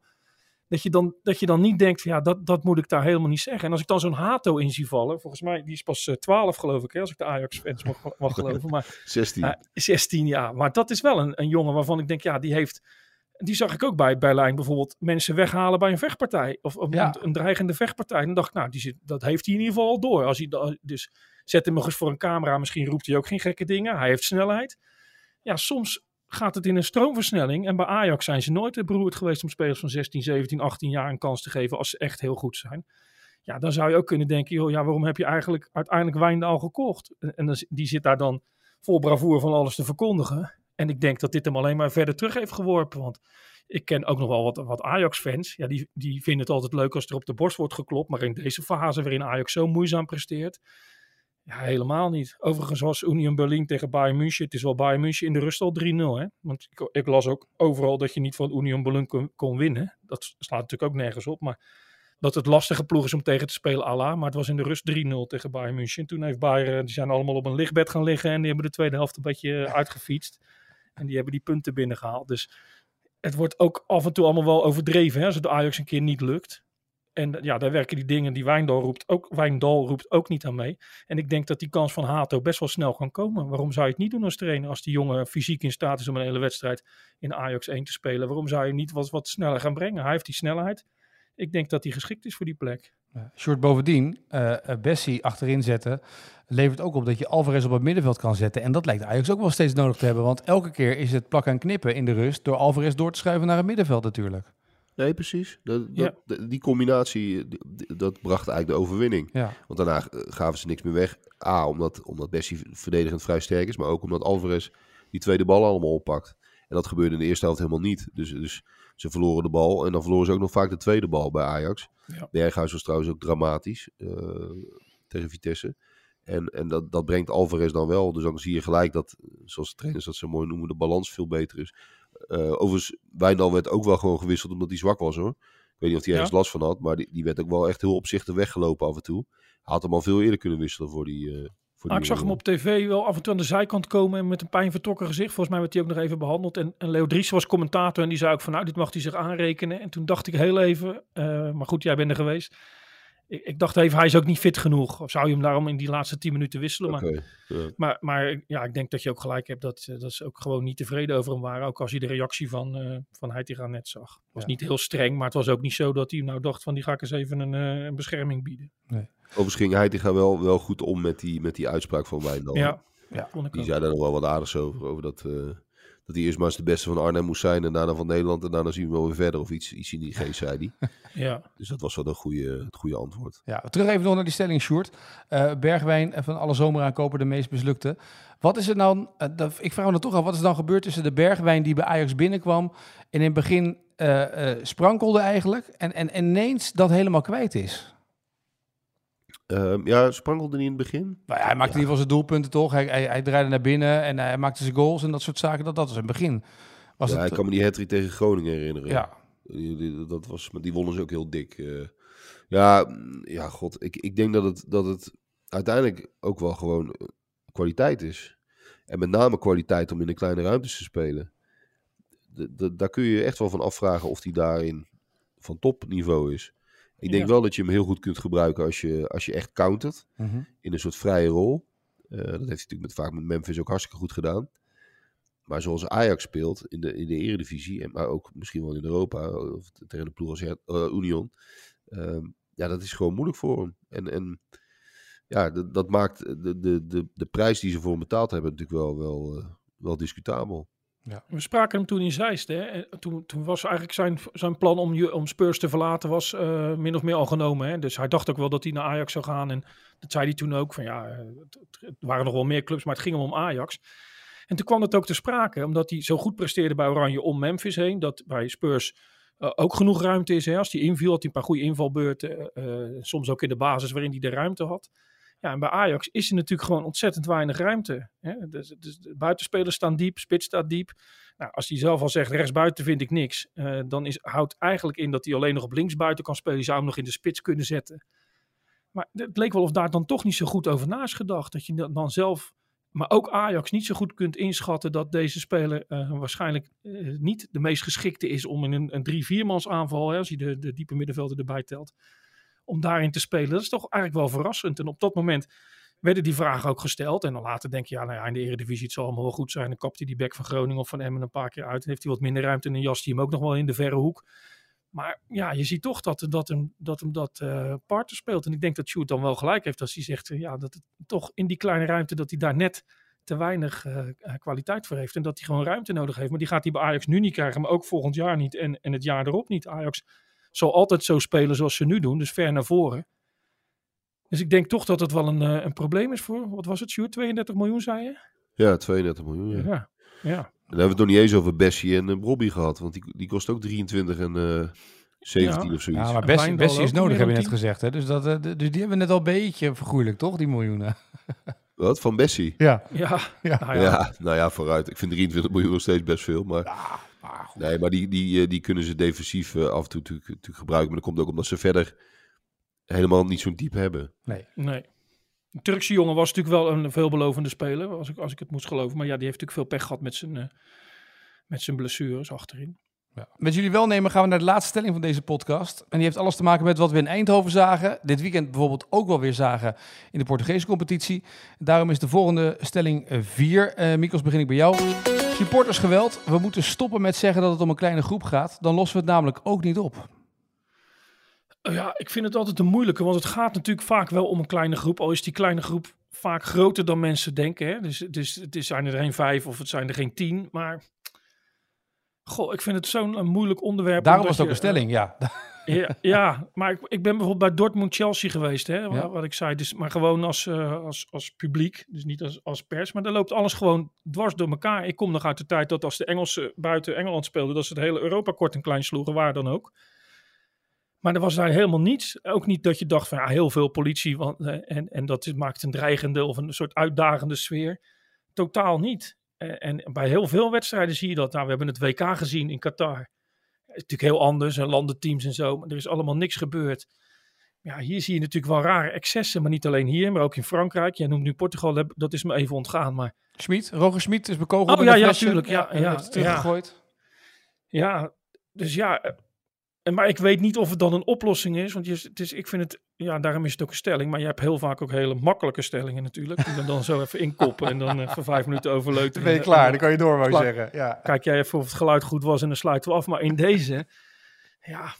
Dat je dan niet denkt, dat moet ik daar helemaal niet zeggen. En als ik dan zo'n Hato in zie vallen, volgens mij, die is pas 12 geloof ik, hè, als ik de Ajax-fans mag geloven. Maar, 16. 16, ja. Maar dat is wel een jongen waarvan ik denk, die zag ik ook bij Berlijn bijvoorbeeld mensen weghalen bij een vechtpartij. Of een dreigende vechtpartij. En dan dacht ik, dat heeft hij in ieder geval al door. Dus zet hem nog eens voor een camera, misschien roept hij ook geen gekke dingen. Hij heeft snelheid. Ja, soms gaat het in een stroomversnelling. En bij Ajax zijn ze nooit beroerd geweest om spelers van 16, 17, 18 jaar een kans te geven als ze echt heel goed zijn. Ja, dan zou je ook kunnen denken, waarom heb je eigenlijk uiteindelijk Wijndal gekocht? En die zit daar dan vol bravoer van alles te verkondigen. En ik denk dat dit hem alleen maar verder terug heeft geworpen. Want Ik ken ook nog wel wat Ajax-fans. Ja, die vinden het altijd leuk als er op de borst wordt geklopt. Maar in deze fase waarin Ajax zo moeizaam presteert. Ja, helemaal niet. Overigens was Union Berlin tegen Bayern München. Het is wel Bayern München in de rust al 3-0. Hè? Want ik las ook overal dat je niet van Union Berlin kon winnen. Dat slaat natuurlijk ook nergens op. Maar dat het lastige ploeg is om tegen te spelen, Allah. Maar het was in de rust 3-0 tegen Bayern München. Toen heeft Bayern, die zijn allemaal op een lichtbed gaan liggen. En die hebben de tweede helft een beetje uitgefietst. En die hebben die punten binnengehaald. Dus het wordt ook af en toe allemaal wel overdreven. Hè, als het Ajax een keer niet lukt. En ja, daar werken die dingen die Wijndal roept ook niet aan mee. En ik denk dat die kans van Hato best wel snel kan komen. Waarom zou je het niet doen als trainer? Als die jongen fysiek in staat is om een hele wedstrijd in Ajax 1 te spelen. Waarom zou je hem niet wat sneller gaan brengen? Hij heeft die snelheid. Ik denk dat hij geschikt is voor die plek. Sjoerd, bovendien, Bessie achterin zetten levert ook op dat je Alvarez op het middenveld kan zetten. En dat lijkt Ajax ook wel steeds nodig te hebben. Want elke keer is het plakken en knippen in de rust door Alvarez door te schuiven naar het middenveld natuurlijk. Nee, precies. Die combinatie, dat bracht eigenlijk de overwinning. Ja. Want daarna gaven ze niks meer weg. Omdat Bessie verdedigend vrij sterk is. Maar ook omdat Alvarez die tweede bal allemaal oppakt. En dat gebeurde in de eerste helft helemaal niet. Dus ze verloren de bal. En dan verloren ze ook nog vaak de tweede bal bij Ajax. Ja. Berghuis was trouwens ook dramatisch tegen Vitesse. En dat brengt Alvarez dan wel. Dus dan zie je gelijk dat, zoals de trainers dat zo mooi noemen, de balans veel beter is. Overigens, Wijndal werd ook wel gewoon gewisseld omdat hij zwak was, hoor. Ik weet niet of hij ergens last van had, maar die werd ook wel echt heel opzichtig weggelopen af en toe. Hij had hem al veel eerder kunnen wisselen voor die... Ik zag hem op tv wel af en toe aan de zijkant komen en met een pijn vertrokken gezicht. Volgens mij werd hij ook nog even behandeld. En Leo Dries was commentator en die zei ook van nou, dit mag hij zich aanrekenen. En toen dacht ik heel even, maar goed, jij bent er geweest. Ik dacht even, hij is ook niet fit genoeg. Of zou je hem daarom in die laatste 10 minuten wisselen? Okay, maar ik denk dat je ook gelijk hebt dat ze ook gewoon niet tevreden over hem waren. Ook als je de reactie van Heitinga net zag. Het was niet heel streng, maar het was ook niet zo dat hij nou dacht van die ga ik eens even een bescherming bieden. Nee. Overigens ging Heitinga wel goed om met die uitspraak van Wijndal. Ja, die zei daar nog wel wat aardigs over dat hij eerst maar eens de beste van Arnhem moest zijn en daarna van Nederland en daarna zien we wel weer verder of iets in die geest, zei hij. Ja. Dus dat was wel het goede antwoord. Ja, terug even nog naar die stelling, Sjoerd. Bergwijn van alle zomeraankopen de meest mislukte. Wat is er nou, ik vraag me dan toch af, wat is dan gebeurd tussen de Bergwijn die bij Ajax binnenkwam en in het begin sprankelde eigenlijk en ineens dat helemaal kwijt is? Sprankelde niet in het begin. Nou ja, hij maakte in ieder geval zijn doelpunten toch. Hij draaide naar binnen en hij maakte zijn goals en dat soort zaken. Dat was in het begin. Ik kan me die hat-trick tegen Groningen herinneren. Ja. Die wonnen ze ook heel dik. God. Ik denk dat het uiteindelijk ook wel gewoon kwaliteit is. En met name kwaliteit om in de kleine ruimtes te spelen. Daar kun je echt wel van afvragen of hij daarin van topniveau is. Ik denk wel dat je hem heel goed kunt gebruiken als je echt countert. Mm-hmm. In een soort vrije rol. Dat heeft hij natuurlijk vaak met Memphis ook hartstikke goed gedaan. Maar zoals Ajax speelt in de Eredivisie, maar ook misschien wel in Europa, of tegen de ploeg als Union. Dat is gewoon moeilijk voor hem. Dat maakt de prijs die ze voor hem betaald hebben natuurlijk wel discutabel. Ja. We spraken hem toen in Zeist. Hè? Toen was eigenlijk zijn plan om Spurs te verlaten was min of meer al genomen. Hè? Dus hij dacht ook wel dat hij naar Ajax zou gaan. En dat zei hij toen ook. Van het waren nog wel meer clubs, maar het ging hem om Ajax. En toen kwam het ook te sprake. Omdat hij zo goed presteerde bij Oranje om Memphis heen. Dat bij Spurs ook genoeg ruimte is. Hè? Als hij inviel, had hij een paar goede invalbeurten. Soms ook in de basis waarin hij de ruimte had. Ja, en bij Ajax is er natuurlijk gewoon ontzettend weinig ruimte. Hè? Dus de buitenspelers staan diep, spits staat diep. Nou, als hij zelf al zegt, rechtsbuiten vind ik niks. Dan houdt eigenlijk in dat hij alleen nog op linksbuiten kan spelen. Je zou hem nog in de spits kunnen zetten. Maar het leek wel of daar dan toch niet zo goed over na is gedacht. Dat je dan zelf, maar ook Ajax, niet zo goed kunt inschatten dat deze speler waarschijnlijk niet de meest geschikte is om in een 3-4-mans aanval, hè, als je de diepe middenvelden erbij telt, om daarin te spelen. Dat is toch eigenlijk wel verrassend. En op dat moment werden die vragen ook gesteld. En dan later denk je, in de Eredivisie, het zal allemaal wel goed zijn. Dan kapt hij die bek van Groningen of van Emmen een paar keer uit. Heeft hij wat minder ruimte en dan jast hij hem ook nog wel in de verre hoek. Maar ja, je ziet toch dat hem parten speelt. En ik denk dat Sjoerd dan wel gelijk heeft als hij zegt, dat het toch in die kleine ruimte, dat hij daar net te weinig kwaliteit voor heeft. En dat hij gewoon ruimte nodig heeft. Maar die gaat hij bij Ajax nu niet krijgen, maar ook volgend jaar niet. En het jaar erop niet. Ajax zal altijd zo spelen zoals ze nu doen, dus ver naar voren. Dus ik denk toch dat het wel een probleem is voor, wat was het, Sjoerd? 32 miljoen, zei je? Ja, 32 miljoen, ja. Dan hebben we het nog niet eens over Bessie en Robbie gehad. Want die kost ook 23 en 17 of zoiets. Ja, maar Wijndal Bessie is ook nodig, meer heb je dan net 10. gezegd. Hè? Dus die hebben we net al een beetje vergoeilijk, toch? Die miljoenen. Wat? Van Bessie? Ja. Ja, Ja. nou ja. Ja, nou ja, vooruit. Ik vind 23 miljoen nog steeds best veel. Maar, Maar nee, maar die kunnen ze defensief af en toe natuurlijk gebruiken. Maar dat komt ook omdat ze verder helemaal niet zo'n type hebben. nee. Nee. De Turkse jongen was natuurlijk wel een veelbelovende speler, als ik het moest geloven. Maar ja, die heeft natuurlijk veel pech gehad met zijn blessures achterin. Ja. Met jullie welnemen gaan we naar de laatste stelling van deze podcast. En die heeft alles te maken met wat we in Eindhoven zagen. Dit weekend bijvoorbeeld ook wel weer zagen in de Portugese competitie. Daarom is de volgende stelling 4. Mikos, begin ik bij jou. Supportersgeweld. We moeten stoppen met zeggen dat het om een kleine groep gaat. Dan lossen we het namelijk ook niet op. Ja, ik vind het altijd een moeilijke, want het gaat natuurlijk vaak wel om een kleine groep. Al is die kleine groep vaak groter dan mensen denken. Hè? Dus het zijn er geen 5 of het zijn er geen 10. Maar goh, ik vind het zo'n moeilijk onderwerp. Daarom was omdat het ook een stelling, ja. Ja, maar ik ben bijvoorbeeld bij Dortmund-Chelsea geweest, hè, Ja. wat ik zei. Dus, maar gewoon als publiek, dus niet als pers. Maar daar loopt alles gewoon dwars door elkaar. Ik kom nog uit de tijd dat als de Engelsen buiten Engeland speelden, dat ze het hele Europa kort en klein sloegen, waar dan ook. Maar er was daar helemaal niets. Ook niet dat je dacht van heel veel politie en dat maakt een dreigende of een soort uitdagende sfeer. Totaal niet. En bij heel veel wedstrijden zie je dat. Nou, we hebben het WK gezien in Qatar. Het is natuurlijk heel anders, en landenteams en zo. Maar er is allemaal niks gebeurd. Ja, hier zie je natuurlijk wel rare excessen. Maar niet alleen hier, maar ook in Frankrijk. Jij noemt nu Portugal, dat is me even ontgaan. Maar Roger Schmid is bekogeld. Oh, met een ja, flesje. tuurlijk. Ja, en heeft teruggegooid. ja, dus ja. Maar ik weet niet of het dan een oplossing is. Want ik vind het, ja, daarom is het ook een stelling. Maar je hebt heel vaak ook hele makkelijke stellingen natuurlijk. Die dan zo even inkoppen en dan voor 5 minuten overleuten. Dan ben je klaar, dan kan je door, wou je Klaar. zeggen. Ja. Kijk jij even of het geluid goed was en dan sluiten we af. Maar in deze, ja,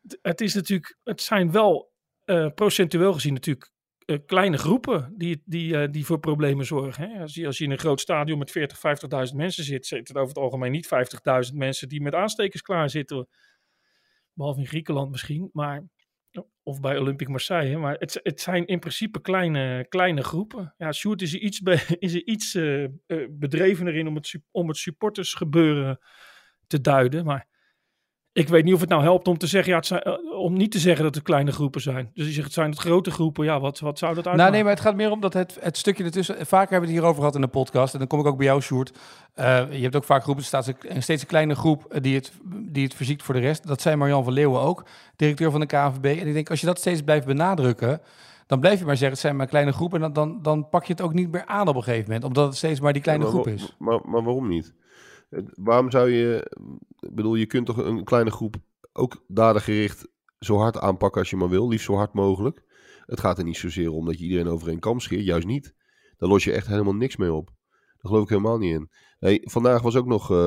het zijn wel procentueel gezien natuurlijk kleine groepen die voor problemen zorgen. Hè? Als je in een groot stadion met 40.000, 50.000 mensen zitten over het algemeen niet 50.000 mensen die met aanstekers klaar zitten. Behalve in Griekenland misschien, of bij Olympique Marseille. Maar het zijn in principe kleine groepen. Ja, Sjoerd is er iets bedrevener in om het supportersgebeuren te duiden. Maar ik weet niet of het nou helpt om te zeggen, om niet te zeggen dat het kleine groepen zijn. Dus je zegt, het zijn het grote groepen. Ja, wat zou dat uitmaken? Nou nee, maar het gaat meer om dat het stukje ertussen. Vaker hebben we het hierover gehad in de podcast. En dan kom ik ook bij jou, Sjoerd. Je hebt ook vaak groepen, er staat steeds een kleine groep die het verziekt voor de rest. Dat zei Marjan van Leeuwen ook, directeur van de KNVB. En ik denk, als je dat steeds blijft benadrukken, dan blijf je maar zeggen, het zijn maar kleine groepen. En dan pak je het ook niet meer aan op een gegeven moment. Omdat het steeds maar die kleine groep is. Maar waarom niet? Waarom zou je... Ik bedoel, je kunt toch een kleine groep ook dadergericht zo hard aanpakken als je maar wil. Liefst zo hard mogelijk. Het gaat er niet zozeer om dat je iedereen over één kam scheert. Juist niet. Daar los je echt helemaal niks mee op. Daar geloof ik helemaal niet in. Nee, vandaag was ook nog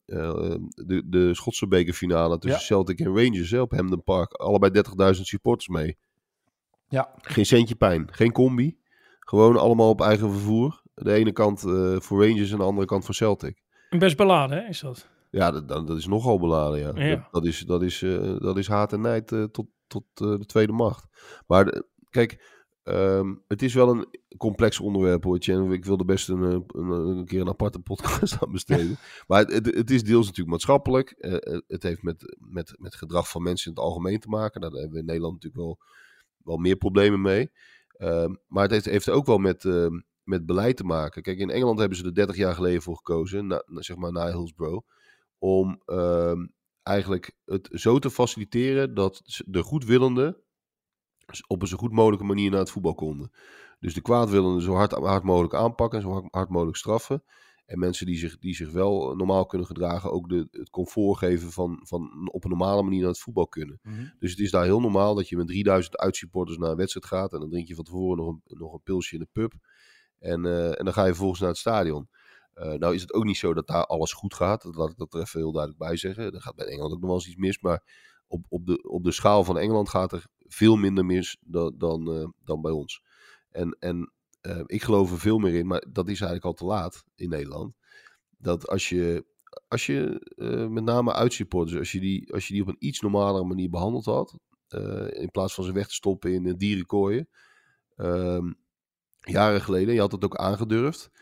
de Schotse bekerfinale tussen Celtic en Rangers op Hampden Park. Allebei 30.000 supporters mee. Ja. Geen centje pijn. Geen combi. Gewoon allemaal op eigen vervoer. De ene kant voor Rangers en de andere kant voor Celtic. Best beladen, hè, is dat? Ja, dat is nogal beladen, ja. Ja. Dat is haat en nijd tot de tweede macht. Maar kijk, het is wel een complex onderwerp, hoor. En ik wil er best een keer een aparte podcast aan besteden. Maar het is deels natuurlijk maatschappelijk. Het heeft met gedrag van mensen in het algemeen te maken. Daar hebben we in Nederland natuurlijk wel meer problemen mee. Maar het heeft ook wel met beleid te maken. Kijk, in Engeland hebben ze er 30 jaar geleden voor gekozen, zeg maar na Hillsborough, om eigenlijk het zo te faciliteren dat de goedwillenden op een zo goed mogelijke manier naar het voetbal konden. Dus de kwaadwillenden zo hard mogelijk aanpakken, zo hard mogelijk straffen. En mensen die zich wel normaal kunnen gedragen, ook het comfort geven van op een normale manier naar het voetbal kunnen. Mm-hmm. Dus het is daar heel normaal dat je met 3000 uitsupporters naar een wedstrijd gaat. En dan drink je van tevoren nog een pilsje in de pub. En dan ga je vervolgens naar het stadion. Nou is het ook niet zo dat daar alles goed gaat. Dat laat ik dat er even heel duidelijk bij zeggen. Er gaat bij Engeland ook nog wel eens iets mis. Maar op de schaal van Engeland gaat er veel minder mis dan bij ons. En ik geloof er veel meer in, maar dat is eigenlijk al te laat in Nederland. Dat als je met name uitsupporters, als je die op een iets normalere manier behandeld had, in plaats van ze weg te stoppen in dierenkooien, jaren geleden, je had het ook aangedurfd,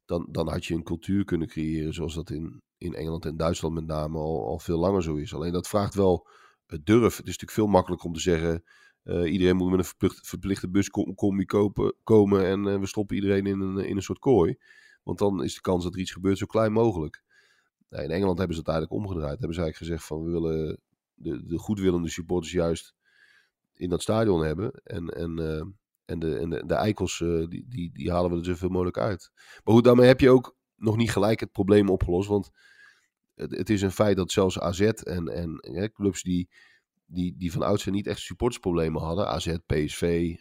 dan had je een cultuur kunnen creëren zoals dat in Engeland en Duitsland met name al veel langer zo is. Alleen dat vraagt wel durf. Het is natuurlijk veel makkelijker om te zeggen, iedereen moet met een verplichte buscombi komen en we stoppen iedereen in een soort kooi. Want dan is de kans dat er iets gebeurt zo klein mogelijk. Nou, in Engeland hebben ze het eigenlijk omgedraaid. Hebben ze eigenlijk gezegd van we willen de goedwillende supporters juist in dat stadion hebben. En de eikels, die halen we er zoveel mogelijk uit. Maar goed, daarmee heb je ook nog niet gelijk het probleem opgelost. Want het is een feit dat zelfs AZ en clubs die van oudsher niet echt supportersproblemen hadden. AZ, PSV,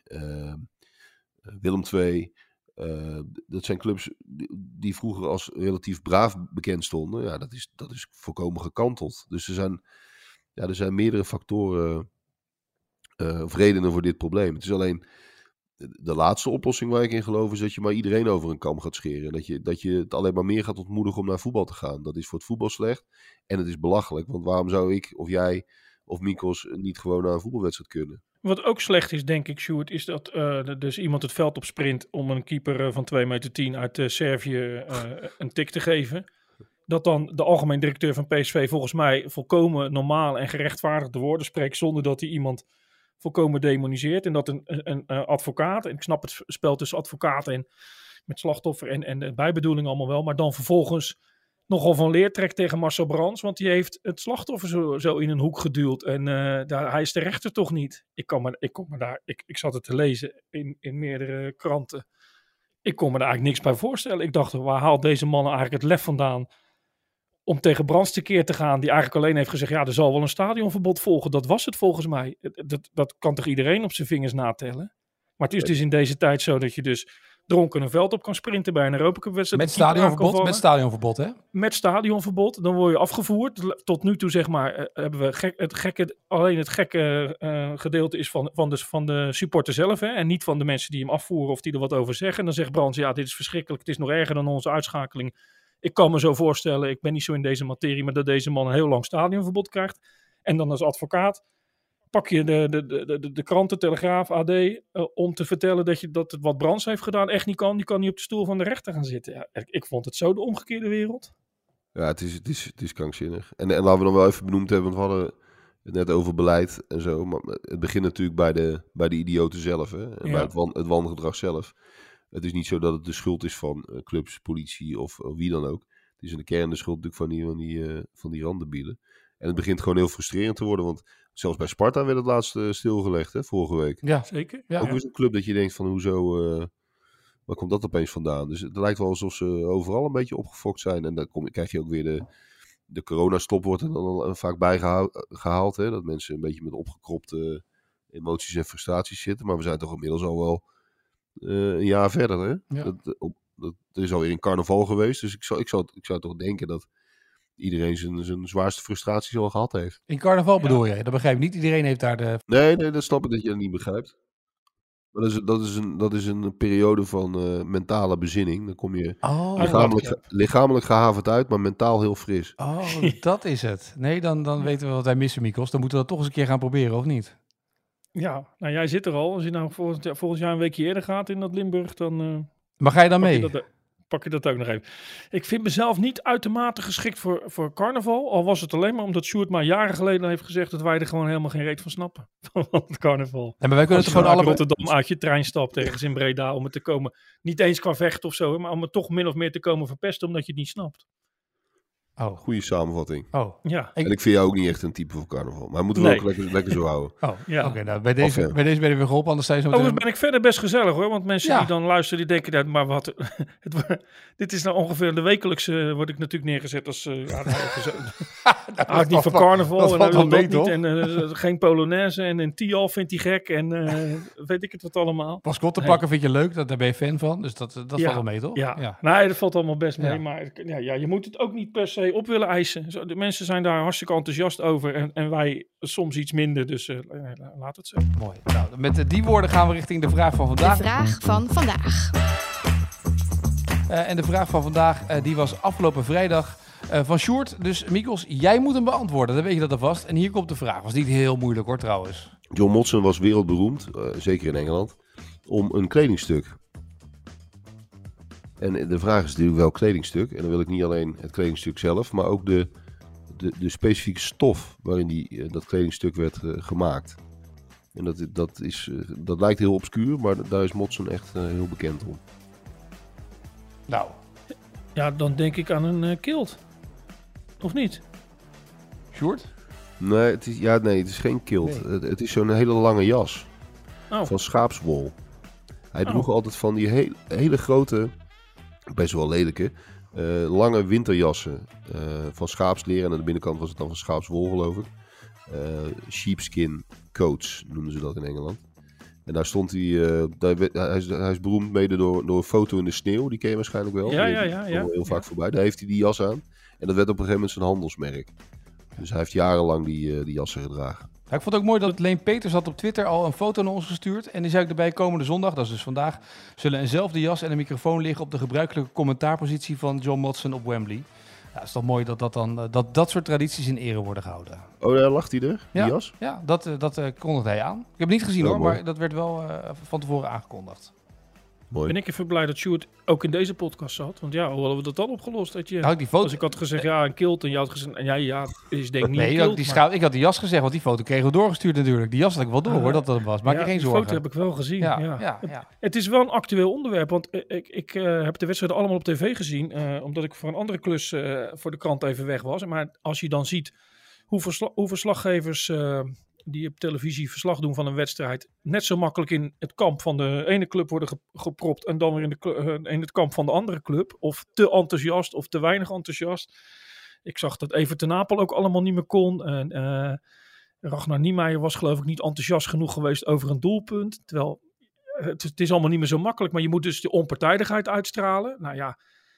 Willem II. Dat zijn clubs die vroeger als relatief braaf bekend stonden. Ja, dat is volkomen gekanteld. Dus er zijn meerdere factoren of redenen voor dit probleem. Het is alleen de laatste oplossing waar ik in geloof is dat je maar iedereen over een kam gaat scheren. Dat je het alleen maar meer gaat ontmoedigen om naar voetbal te gaan. Dat is voor het voetbal slecht en het is belachelijk. Want waarom zou ik of jij of Mikos niet gewoon naar een voetbalwedstrijd kunnen? Wat ook slecht is, denk ik, Sjoerd, is dat dus iemand het veld op sprint om een keeper van 2,10 meter uit Servië een tik te geven. Dat dan de algemeen directeur van PSV volgens mij volkomen normaal en gerechtvaardigde woorden spreekt zonder dat hij iemand volkomen demoniseert. En dat een advocaat, en ik snap het spel tussen advocaat en met slachtoffer en de bijbedoeling allemaal wel, maar dan vervolgens nogal van leer trekt tegen Marcel Brands, want die heeft het slachtoffer zo in een hoek geduwd. En hij is de rechter toch niet. Ik zat het te lezen in meerdere kranten. Ik kon me daar eigenlijk niks bij voorstellen. Ik dacht, waar haalt deze man eigenlijk het lef vandaan om tegen Brands tekeer te gaan, die eigenlijk alleen heeft gezegd, ja, er zal wel een stadionverbod volgen. Dat was het volgens mij. Dat kan toch iedereen op zijn vingers natellen? Maar het is dus in deze tijd zo dat je dus dronken een veld op kan sprinten bij een Europa Cup wedstrijd. Met stadionverbod, hè? Met stadionverbod. Dan word je afgevoerd. Tot nu toe, zeg maar, hebben we het gekke gedeelte is van de supporter zelf, hè? En niet van de mensen die hem afvoeren of die er wat over zeggen. En dan zegt Brands, ja, dit is verschrikkelijk. Het is nog erger dan onze uitschakeling. Ik kan me zo voorstellen, ik ben niet zo in deze materie, maar dat deze man een heel lang stadionverbod krijgt. En dan als advocaat pak je de kranten, Telegraaf, AD, om te vertellen dat wat Brands heeft gedaan echt niet kan. Die kan niet op de stoel van de rechter gaan zitten. Ja, ik vond het zo de omgekeerde wereld. Ja, het is krankzinnig. En laten we dan wel even benoemd hebben, want we hadden het net over beleid en zo. Maar het begint natuurlijk bij de idioten zelf, hè? En bij het wangedrag zelf. Het is niet zo dat het de schuld is van clubs, politie of wie dan ook. Het is in de kern de schuld natuurlijk van die randebielen. En het begint gewoon heel frustrerend te worden, want zelfs bij Sparta werd het laatst stilgelegd, hè, vorige week. Ja, zeker. Ja, ook weer een club dat je denkt van hoezo, waar komt dat opeens vandaan? Dus het lijkt wel alsof ze overal een beetje opgefokt zijn. En dan krijg je ook weer de coronastop wordt er dan vaak bijgehaald. Hè, dat mensen een beetje met opgekropte emoties en frustraties zitten. Maar we zijn toch inmiddels al wel een jaar verder. Hè? Ja. Dat is alweer een carnaval geweest. Dus ik zou toch denken dat iedereen zijn zwaarste frustraties al gehad heeft. In carnaval bedoel je? Dat begrijp ik niet. Iedereen heeft daar de... Nee, dat snap ik dat je dat niet begrijpt. Maar dat is een periode van mentale bezinning. Dan kom je lichamelijk gehavend uit, maar mentaal heel fris. Oh, dat is het. Nee, dan weten we wat wij missen, Mikos. Dan moeten we dat toch eens een keer gaan proberen, of niet? Ja, nou jij zit er al. Als je nou volgend jaar een weekje eerder gaat in dat Limburg, dan... Maar ga je dan mee? Pak je dat ook nog even. Ik vind mezelf niet uitermate geschikt voor carnaval. Al was het alleen maar omdat Sjoerd maar jaren geleden heeft gezegd dat wij er gewoon helemaal geen reet van snappen. Van het carnaval. Ja, maar wij kunnen het gewoon allebei... Rotterdam uit je trein stapt ergens in Breda om het te komen. Niet eens qua vechten of zo, maar om het toch min of meer te komen verpesten omdat je het niet snapt. Oh. Goeie samenvatting. Oh. Ja. En ik vind jou ook niet echt een type voor carnaval. Maar moeten we ook lekker zo houden. Oh, ja. Oké, nou, bij deze ben je weer geholpen. Anders zijn zo ben ik verder best gezellig hoor. Want mensen die dan luisteren, die denken dat, maar wat... dit is nou ongeveer de wekelijkse, word ik natuurlijk neergezet als... niet van carnaval. En dan niet. En geen Polonaise. En een Tial vindt hij gek. En weet ik het wat allemaal. Mascotte pakken vind je leuk. Daar ben je fan van. Dus dat valt wel mee, toch? Ja. Nee, dat valt allemaal best mee. Maar je moet het ook niet per se op willen eisen. De mensen zijn daar hartstikke enthousiast over en wij soms iets minder, dus laat het zo. Mooi. Nou, met die woorden gaan we richting de vraag van vandaag. De vraag van vandaag. En de vraag van vandaag, die was afgelopen vrijdag van Sjoerd. Dus Mikos, jij moet hem beantwoorden, dan weet je dat alvast. En hier komt de vraag. Was niet heel moeilijk hoor trouwens. John Motson was wereldberoemd, zeker in Engeland, om een kledingstuk. En de vraag is natuurlijk wel kledingstuk. En dan wil ik niet alleen het kledingstuk zelf, maar ook de specifieke stof waarin dat kledingstuk werd gemaakt. En dat lijkt heel obscuur, maar daar is Motson echt heel bekend om. Nou. Ja, dan denk ik aan een kilt. Of niet? Sjoerd? Nee, het is geen kilt. Nee. Het is zo'n hele lange jas. Van schaapswol. Hij droeg altijd van die hele grote, best wel lelijke, lange winterjassen van schaapsleer. En aan de binnenkant was het dan van schaapswol, geloof ik. Sheepskin coats noemen ze dat in Engeland. En daar stond hij is beroemd mede door een foto in de sneeuw. Die ken je waarschijnlijk wel. Ja. Heel vaak voorbij. Daar heeft hij die jas aan. En dat werd op een gegeven moment zijn handelsmerk. Dus hij heeft jarenlang die jassen gedragen. Ja, ik vond het ook mooi dat Leen Peters had op Twitter al een foto naar ons gestuurd. En die zei ik erbij, komende zondag, dat is dus vandaag, zullen eenzelfde jas en een microfoon liggen op de gebruikelijke commentaarpositie van John Motson op Wembley. Ja, het is toch mooi dat soort tradities in ere worden gehouden. Oh, daar lag hij er, die jas? Ja, dat kondigde hij aan. Ik heb het niet gezien hoor, maar dat werd wel van tevoren aangekondigd. Mooi. Ben ik even blij dat Sjoerd ook in deze podcast zat. Want hoe hadden we dat dan opgelost? Dat je, die foto... Als ik had gezegd, een kilt en je had gezegd, is denk ik niet een kilt. Ik had die jas gezegd, want die foto kregen we doorgestuurd natuurlijk. Die jas had ik wel door hoor, dat het was. Maak je geen zorgen. Die foto heb ik wel gezien. Ja. Het is wel een actueel onderwerp, want ik heb de wedstrijden allemaal op tv gezien. Omdat ik voor een andere klus voor de krant even weg was. Maar als je dan ziet hoe verslaggevers... die op televisie verslag doen van een wedstrijd, net zo makkelijk in het kamp van de ene club worden gepropt en dan weer in het kamp van de andere club. Of te enthousiast of te weinig enthousiast. Ik zag dat Everton Napel ook allemaal niet meer kon. En Ragnar Niemeyer was geloof ik niet enthousiast genoeg geweest over een doelpunt. Terwijl het is allemaal niet meer zo makkelijk, maar je moet dus de onpartijdigheid uitstralen. Nou ja,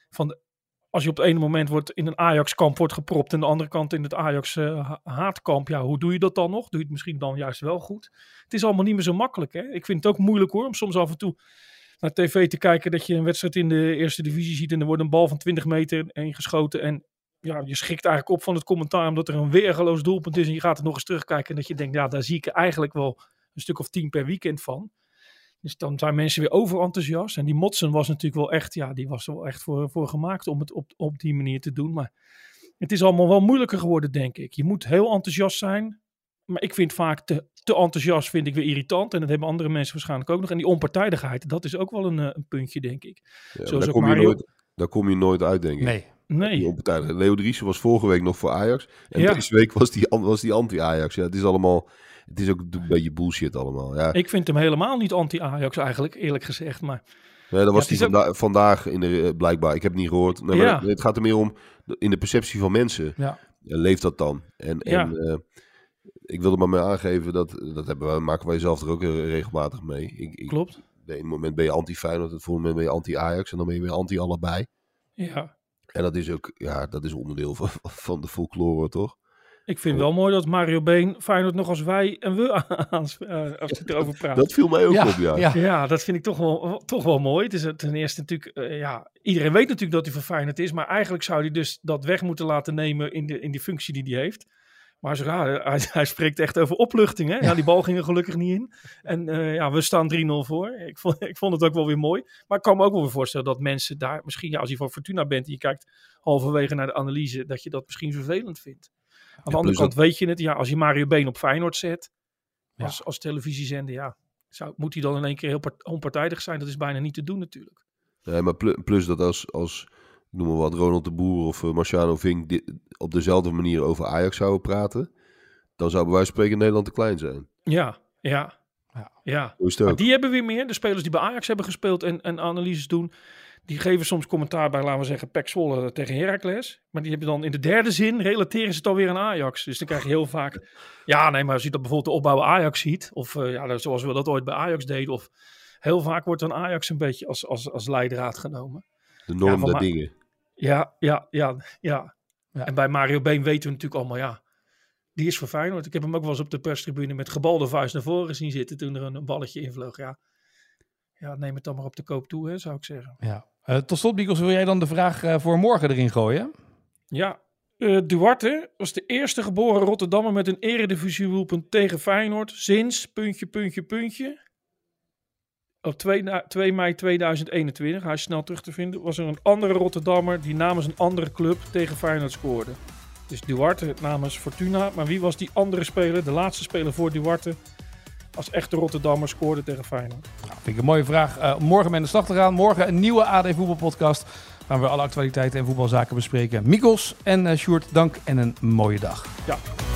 als je op het ene moment in een Ajax-kamp wordt gepropt en de andere kant in het Ajax-haatkamp, hoe doe je dat dan nog? Doe je het misschien dan juist wel goed? Het is allemaal niet meer zo makkelijk. Hè? Ik vind het ook moeilijk hoor, om soms af en toe naar tv te kijken dat je een wedstrijd in de eerste divisie ziet en er wordt een bal van 20 meter ingeschoten en je schikt eigenlijk op van het commentaar omdat er een weergeloos doelpunt is en je gaat er nog eens terugkijken en dat je denkt, daar zie ik eigenlijk wel een stuk of 10 per weekend van. Dus dan zijn mensen weer overenthousiast. En die Motson was natuurlijk wel echt, die was er wel echt voor gemaakt om het op die manier te doen. Maar het is allemaal wel moeilijker geworden, denk ik. Je moet heel enthousiast zijn. Maar ik vind vaak te enthousiast vind ik weer irritant. En dat hebben andere mensen waarschijnlijk ook nog. En die onpartijdigheid, dat is ook wel een puntje, denk ik. Ja, daar kom je nooit uit, denk ik. Nee. Die onpartijdigheid. Leo Driessen was vorige week nog voor Ajax. En deze week was die anti-Ajax. Ja, het is allemaal... Het is ook een beetje bullshit allemaal. Ja. Ik vind hem helemaal niet anti-Ajax eigenlijk, eerlijk gezegd. Maar nee, dat was hij vandaag blijkbaar. Ik heb het niet gehoord. Nee, maar het gaat er meer om in de perceptie van mensen. Ja. Leeft dat dan? En ik wilde maar mee aangeven, maken wij zelf er ook regelmatig mee. Klopt. De ene moment ben je anti-Feyenoord, het volgende moment ben je anti-Ajax en dan ben je weer anti-allebei. Ja. En dat is ook, dat is onderdeel van de folklore, toch? Ik vind wel mooi dat Mario Been Feyenoord nog als wij en we als hij erover praat. Dat viel mij ook op, Ja, dat vind ik toch wel mooi. Het is ten eerste natuurlijk, iedereen weet natuurlijk dat hij voor Feyenoord is, maar eigenlijk zou hij dus dat weg moeten laten nemen in die functie die hij heeft. Maar hij spreekt echt over opluchting. Hè? Ja, die bal ging er gelukkig niet in. En we staan 3-0 voor. Ik vond het ook wel weer mooi. Maar ik kan me ook wel weer voorstellen dat mensen daar misschien, als je voor Fortuna bent en je kijkt halverwege naar de analyse, dat je dat misschien vervelend vindt. Aan de andere kant weet je het, als je Mario Been op Feyenoord zet, als televisiezender, moet hij dan in één keer heel onpartijdig zijn? Dat is bijna niet te doen natuurlijk. Nee, maar plus dat als ik noem maar wat, Ronald de Boer of Marciano Vink op dezelfde manier over Ajax zouden praten, dan zou bij wijze van spreken Nederland te klein zijn. Ja. Maar die hebben weer meer. De spelers die bij Ajax hebben gespeeld en analyses doen, die geven soms commentaar bij, laten we zeggen, PEC Zwolle tegen Heracles. Maar die hebben dan in de derde zin, relateren ze het alweer aan Ajax. Dus dan krijg je heel vaak, maar als je dat bijvoorbeeld de opbouw Ajax ziet, of zoals we dat ooit bij Ajax deden, of heel vaak wordt dan Ajax een beetje als leidraad genomen. De norm der dingen. Ja. En bij Mario Been weten we natuurlijk allemaal, die is voor Feyenoord. Ik heb hem ook wel eens op de perstribune met gebalde vuist naar voren zien zitten toen er een balletje invloog. Ja, neem het dan maar op de koop toe, zou ik zeggen. Ja. Tot slot, Biekels, wil jij dan de vraag voor morgen erin gooien? Ja. Duarte was de eerste geboren Rotterdammer met een eredivisie-doelpunt tegen Feyenoord sinds ... Op 2 mei 2021, hij is snel terug te vinden, was er een andere Rotterdammer die namens een andere club tegen Feyenoord scoorde. Dus Duarte namens Fortuna, maar wie was die andere speler, de laatste speler voor Duarte, als echte Rotterdammer scoorde tegen Feyenoord? Nou, vind ik een mooie vraag. Morgen mee aan de slag te gaan. Morgen een nieuwe AD Voetbalpodcast. Gaan we alle actualiteiten en voetbalzaken bespreken. Mikkels en Sjoerd, dank en een mooie dag. Ja.